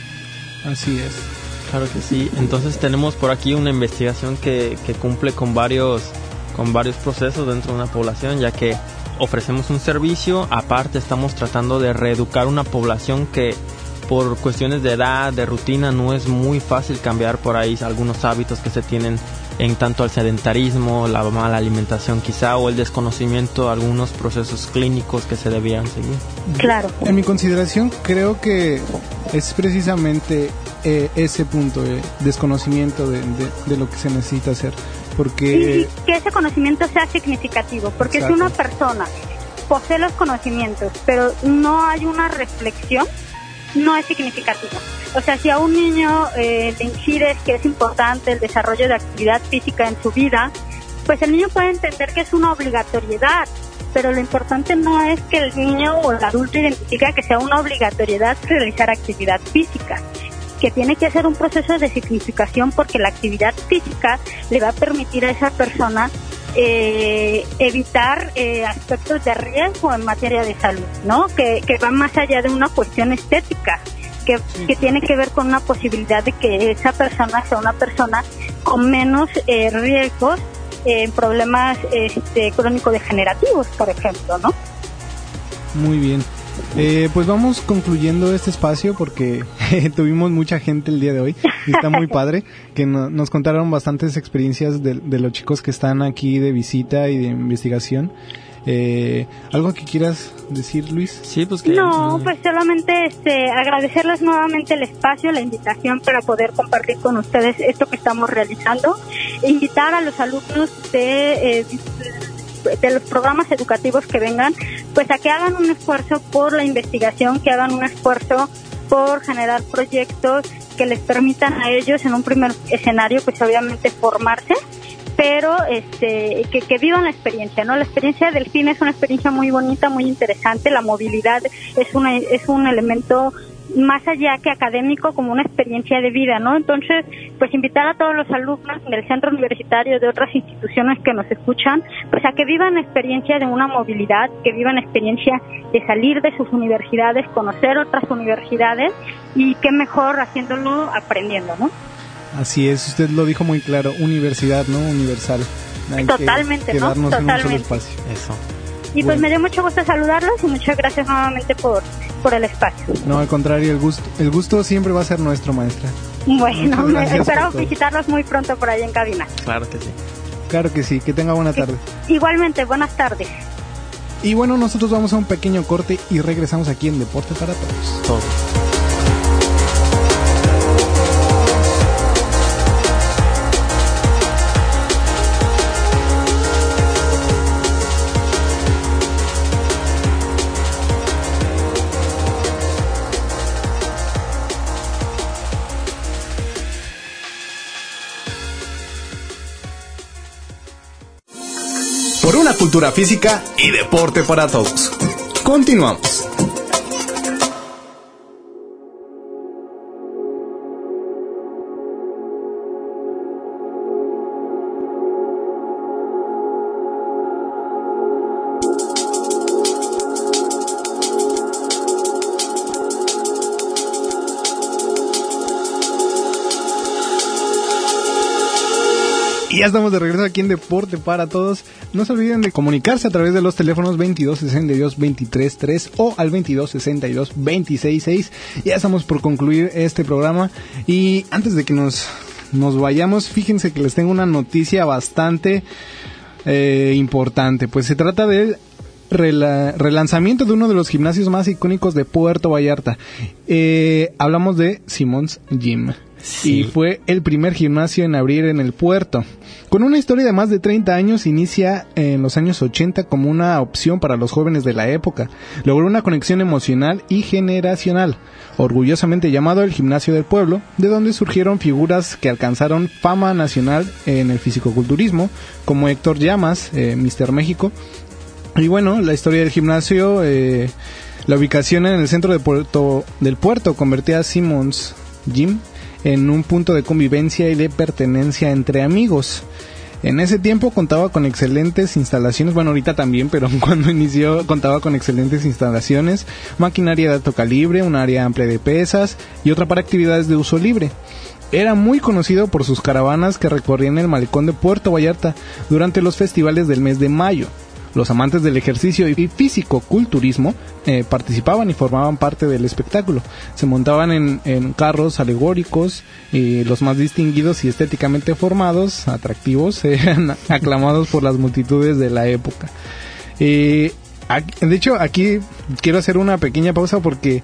Así es. Claro que sí. Entonces tenemos por aquí una investigación que cumple con varios procesos dentro de una población, ya que ofrecemos un servicio, aparte estamos tratando de reeducar una población que por cuestiones de edad, de rutina, no es muy fácil cambiar por ahí algunos hábitos que se tienen en tanto al sedentarismo, la mala alimentación quizá, o el desconocimiento de algunos procesos clínicos que se debían seguir. Claro. En mi consideración creo que es precisamente ese punto de desconocimiento de lo que se necesita hacer, porque... Y que ese conocimiento sea significativo, porque Exacto. Si una persona posee los conocimientos, pero no hay una reflexión, no es significativo. O sea, si a un niño le incides que es importante el desarrollo de actividad física en su vida, pues el niño puede entender que es una obligatoriedad, pero lo importante no es que el niño o el adulto identifique que sea una obligatoriedad realizar actividad física, que tiene que hacer un proceso de significación porque la actividad física le va a permitir a esa persona evitar aspectos de riesgo en materia de salud, ¿no? Que va más allá de una cuestión estética, que tiene que ver con una posibilidad de que esa persona sea una persona con menos riesgos en problemas crónico-degenerativos, por ejemplo, ¿no? Muy bien. Pues vamos concluyendo este espacio porque tuvimos mucha gente el día de hoy y está muy padre que nos contaron bastantes experiencias de los chicos que están aquí de visita y de investigación. ¿Algo que quieras decir, Luis? Sí, pues que... No, pues solamente agradecerles nuevamente el espacio, la invitación para poder compartir con ustedes esto que estamos realizando, e invitar a los alumnos de los programas educativos que vengan, pues a que hagan un esfuerzo por la investigación, que hagan un esfuerzo por generar proyectos que les permitan a ellos en un primer escenario, pues obviamente formarse, pero que vivan la experiencia, ¿no? La experiencia del fin es una experiencia muy bonita, muy interesante. La movilidad es un elemento más allá que académico, como una experiencia de vida, ¿no? Entonces, pues invitar a todos los alumnos del centro universitario, de otras instituciones que nos escuchan, pues a que vivan la experiencia de una movilidad, que vivan la experiencia de salir de sus universidades, conocer otras universidades, y qué mejor haciéndolo aprendiendo, ¿no? Así es, usted lo dijo muy claro, universidad, ¿no? Universal. Hay Totalmente, que ¿no? quedarnos Totalmente. en un solo espacio. Eso. Y pues me dio mucho gusto saludarlos y muchas gracias nuevamente por por el espacio. No, al contrario, el gusto siempre va a ser nuestro, maestra. Bueno, Gracias espero por todo. visitarlos muy pronto por ahí en cabina. Claro que sí. Claro que sí, que tenga buena tarde. Igualmente, buenas tardes. Y bueno, nosotros vamos a un pequeño corte y regresamos aquí en Deporte para Todos. Por una cultura física y deporte para todos. Continuamos. Y ya estamos de regreso aquí en Deporte para Todos. No se olviden de comunicarse a través de los teléfonos 2262-233-3 o al 2262-266. Ya estamos por concluir este programa. Y antes de que nos vayamos, fíjense que les tengo una noticia bastante importante. Pues se trata del relanzamiento de uno de los gimnasios más icónicos de Puerto Vallarta. Hablamos de Simon's Gym. Sí. Y fue el primer gimnasio en abrir en el puerto. Con una historia de más de 30 años, inicia en los años 80 como una opción para los jóvenes de la época. Logró una conexión emocional y generacional, orgullosamente llamado el Gimnasio del Pueblo, de donde surgieron figuras que alcanzaron fama nacional en el fisicoculturismo, como Héctor Llamas, Mr. México. Y bueno, la historia del gimnasio, la ubicación en el centro del puerto convertía a Simon's Gym en un punto de convivencia y de pertenencia entre amigos. En ese tiempo contaba con excelentes instalaciones, bueno, ahorita también, pero cuando inició contaba con excelentes instalaciones, maquinaria de alto calibre, un área amplia de pesas y otra para actividades de uso libre. Era muy conocido por sus caravanas que recorrían el malecón de Puerto Vallarta durante los festivales del mes de mayo. Los amantes del ejercicio y físico-culturismo participaban y formaban parte del espectáculo. Se montaban en carros alegóricos y los más distinguidos y estéticamente formados, atractivos, eran aclamados por las multitudes de la época. De hecho, aquí quiero hacer una pequeña pausa porque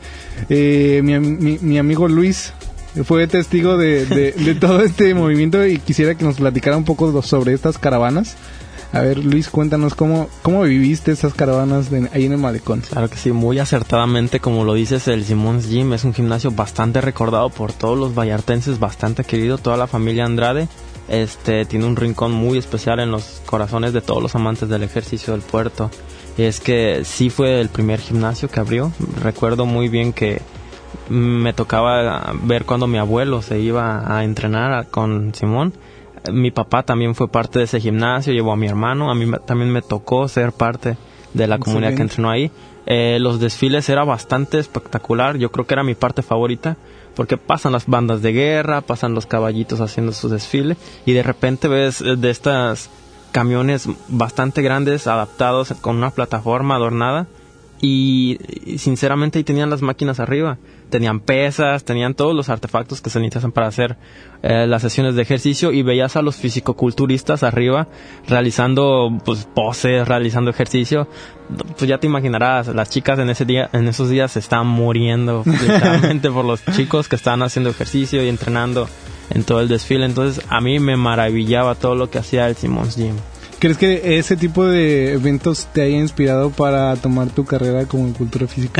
mi amigo Luis fue testigo de todo este movimiento y quisiera que nos platicara un poco sobre estas caravanas. A ver, Luis, cuéntanos cómo viviste esas caravanas ahí en el malecón. Claro que sí, muy acertadamente, como lo dices, el Simon's Gym es un gimnasio bastante recordado por todos los vallartenses, bastante querido, toda la familia Andrade. Tiene un rincón muy especial en los corazones de todos los amantes del ejercicio del puerto. Y es que sí fue el primer gimnasio que abrió. Recuerdo muy bien que me tocaba ver cuando mi abuelo se iba a entrenar con Simón. Mi papá también fue parte de ese gimnasio, llevó a mi hermano, a mí también me tocó ser parte de la comunidad que entrenó ahí. Los desfiles era bastante espectacular, yo creo que era mi parte favorita, porque pasan las bandas de guerra, pasan los caballitos haciendo su desfile, y de repente ves de estas camiones bastante grandes, adaptados con una plataforma adornada, y sinceramente ahí tenían las máquinas arriba, tenían pesas, tenían todos los artefactos que se necesitan para hacer las sesiones de ejercicio, y veías a los fisicoculturistas arriba realizando poses, realizando ejercicio. Pues ya te imaginarás, las chicas en esos días se estaban muriendo literalmente por los chicos que estaban haciendo ejercicio y entrenando en todo el desfile. Entonces a mí me maravillaba todo lo que hacía el Simon's Gym. ¿Crees que ese tipo de eventos te haya inspirado para tomar tu carrera como en cultura física?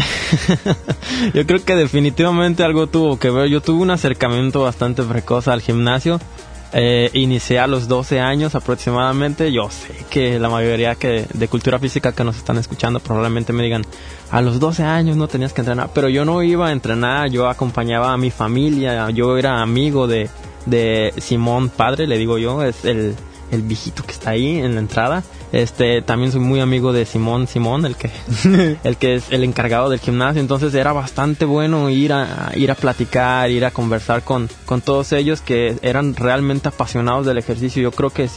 Yo creo que definitivamente algo tuvo que ver. Yo tuve un acercamiento bastante precoz al gimnasio. Inicié a los 12 años aproximadamente. Yo sé que la mayoría de cultura física que nos están escuchando probablemente me digan, a los 12 años no tenías que entrenar. Pero yo no iba a entrenar, yo acompañaba a mi familia. Yo era amigo de Simón padre, le digo yo, es el viejito que está ahí en la entrada. También soy muy amigo de Simón, el que es el encargado del gimnasio. Entonces era bastante bueno ir a platicar, ir a conversar con todos ellos que eran realmente apasionados del ejercicio. Yo creo que sí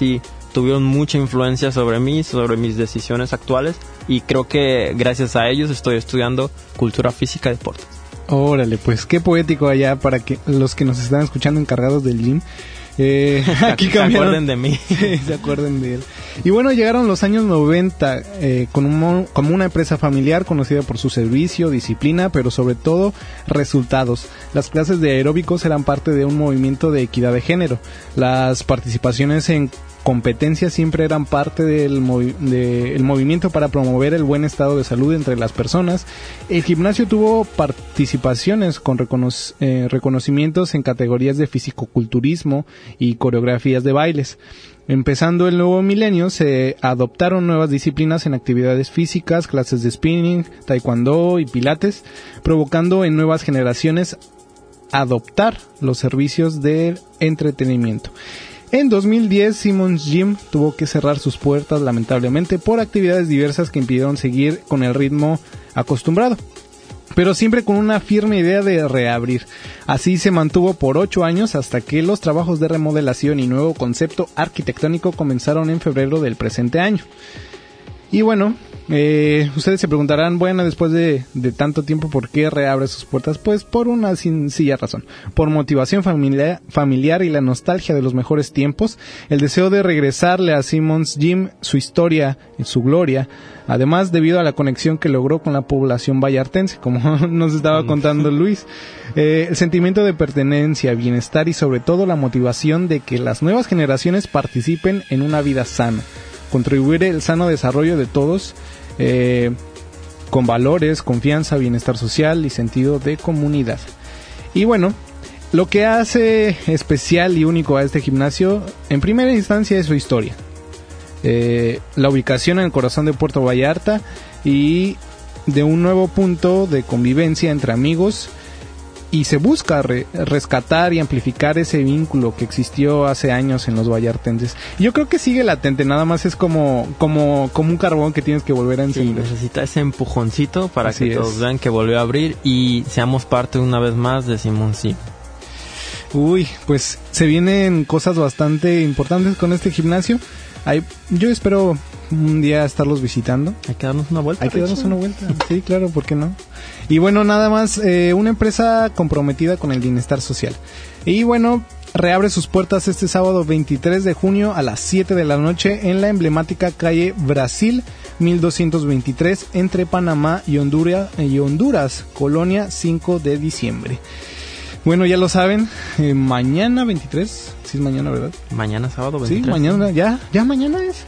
tuvieron mucha influencia sobre mí, sobre mis decisiones actuales, y creo que gracias a ellos estoy estudiando cultura física y deportes. Órale, pues qué poético allá para que los que nos están escuchando encargados del gym. Aquí se acuerden de mí. Se acuerden de él. Y bueno, llegaron los años 90 como una empresa familiar conocida por su servicio, disciplina, pero sobre todo resultados. Las clases de aeróbicos eran parte de un movimiento de equidad de género. Las participaciones en competencias siempre eran parte del movimiento para promover el buen estado de salud entre las personas. El gimnasio tuvo participaciones con reconocimientos en categorías de fisicoculturismo y coreografías de bailes. Empezando el nuevo milenio, se adoptaron nuevas disciplinas en actividades físicas, clases de spinning, taekwondo y pilates, provocando en nuevas generaciones adoptar los servicios de entretenimiento. En 2010, Simmons Gym tuvo que cerrar sus puertas lamentablemente por actividades diversas que impidieron seguir con el ritmo acostumbrado, pero siempre con una firme idea de reabrir. Así se mantuvo por 8 años hasta que los trabajos de remodelación y nuevo concepto arquitectónico comenzaron en febrero del presente año. Y bueno, ustedes se preguntarán, bueno, después de tanto tiempo, ¿por qué reabre sus puertas? Pues por una sencilla razón: por motivación familiar y la nostalgia de los mejores tiempos, el deseo de regresarle a Simmons Gym su historia y su gloria, además debido a la conexión que logró con la población vallartense, como nos estaba contando Luis, el sentimiento de pertenencia, bienestar y sobre todo la motivación de que las nuevas generaciones participen en una vida sana, contribuir al sano desarrollo de todos, con valores, confianza, bienestar social y sentido de comunidad. Y bueno, lo que hace especial y único a este gimnasio, en primera instancia, es su historia. La ubicación en el corazón de Puerto Vallarta y de un nuevo punto de convivencia entre amigos, y se busca rescatar y amplificar ese vínculo que existió hace años en los vallartenses. Yo creo que sigue latente, nada más es como un carbón que tienes que volver a encender. Sí, necesita ese empujoncito para Así que todos vean que volvió a abrir y seamos parte una vez más de Simmons Gym. Uy, pues se vienen cosas bastante importantes con este gimnasio. Yo espero un día estarlos visitando. Hay que darnos una vuelta. Sí, claro, ¿por qué no? Y bueno, nada más, una empresa comprometida con el bienestar social. Y bueno, reabre sus puertas este sábado 23 de junio a las 7 de la noche en la emblemática calle Brasil 1223 entre Panamá y Honduras, Colonia 5 de diciembre. Bueno, ya lo saben, mañana 23, sí es mañana, ¿verdad? Mañana sábado 23. Sí, mañana, ya mañana es.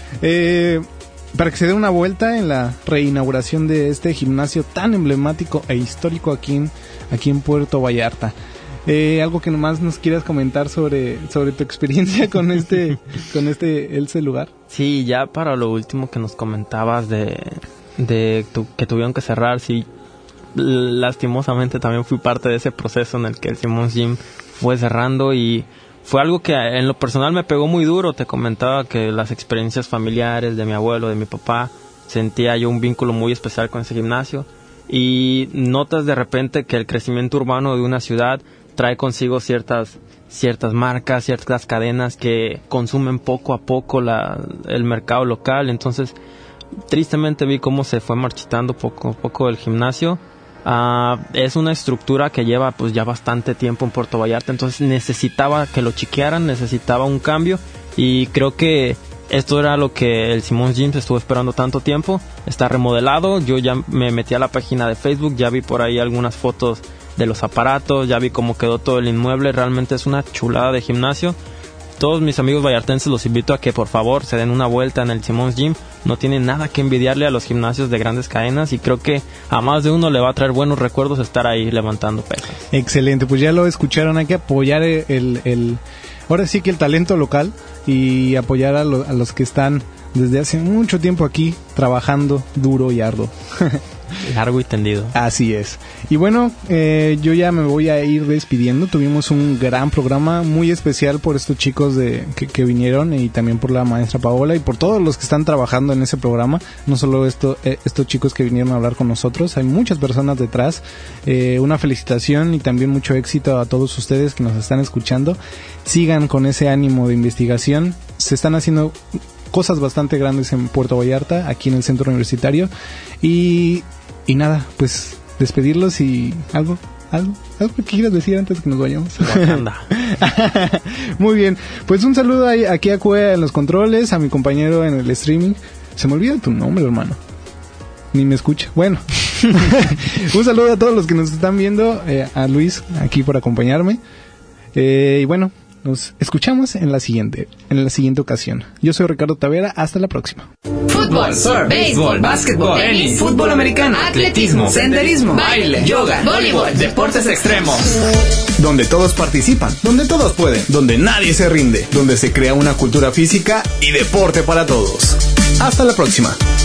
Para que se dé una vuelta en la reinauguración de este gimnasio tan emblemático e histórico aquí en Puerto Vallarta. Algo que nomás nos quieras comentar sobre tu experiencia con este lugar. Sí, ya para lo último que nos comentabas de que tuvieron que cerrar, sí, lastimosamente también fui parte de ese proceso en el que el Simmons Gym fue cerrando, y fue algo que en lo personal me pegó muy duro. Te comentaba que las experiencias familiares de mi abuelo, de mi papá, sentía yo un vínculo muy especial con ese gimnasio, y notas de repente que el crecimiento urbano de una ciudad trae consigo ciertas marcas, ciertas cadenas que consumen poco a poco el mercado local. Entonces, tristemente vi cómo se fue marchitando poco a poco el gimnasio. Es una estructura que lleva pues ya bastante tiempo en Puerto Vallarta, entonces necesitaba que lo chiquearan, necesitaba un cambio, y creo que esto era lo que el Simmons Gym estuvo esperando tanto tiempo. Está remodelado, yo ya me metí a la página de Facebook, ya vi por ahí algunas fotos de los aparatos, ya vi cómo quedó todo el inmueble. Realmente es una chulada de gimnasio. Todos mis amigos vallartenses los invito a que por favor se den una vuelta en el Simmons Gym. No tiene nada que envidiarle a los gimnasios de grandes cadenas, y creo que a más de uno le va a traer buenos recuerdos estar ahí levantando pesas. Excelente, pues ya lo escucharon, hay que apoyar ahora sí que el talento local, y apoyar a los que están desde hace mucho tiempo aquí trabajando duro y arduo. Largo y tendido. Así es. Y bueno, yo ya me voy a ir despidiendo. Tuvimos un gran programa muy especial por estos chicos que vinieron, y también por la maestra Paola y por todos los que están trabajando en ese programa. No solo estos chicos que vinieron a hablar con nosotros, hay muchas personas detrás. Una felicitación y también mucho éxito a todos ustedes que nos están escuchando. Sigan con ese ánimo de investigación, se están haciendo cosas bastante grandes en Puerto Vallarta, aquí en el centro universitario. Y nada, pues despedirlos y algo que quieras decir antes de que nos vayamos. Muy bien, pues un saludo aquí a Cuea en los controles, a mi compañero en el streaming. Se me olvida tu nombre, hermano. Ni me escucha. Bueno, un saludo a todos los que nos están viendo, a Luis aquí por acompañarme. Y bueno, nos escuchamos en la siguiente ocasión. Yo soy Ricardo Tavera, hasta la próxima. Fútbol, surf, béisbol, básquetbol, tenis, fútbol americano, atletismo, senderismo, baile, yoga, voleibol, deportes extremos. Donde todos participan, donde todos pueden, donde nadie se rinde, donde se crea una cultura física y deporte para todos. Hasta la próxima.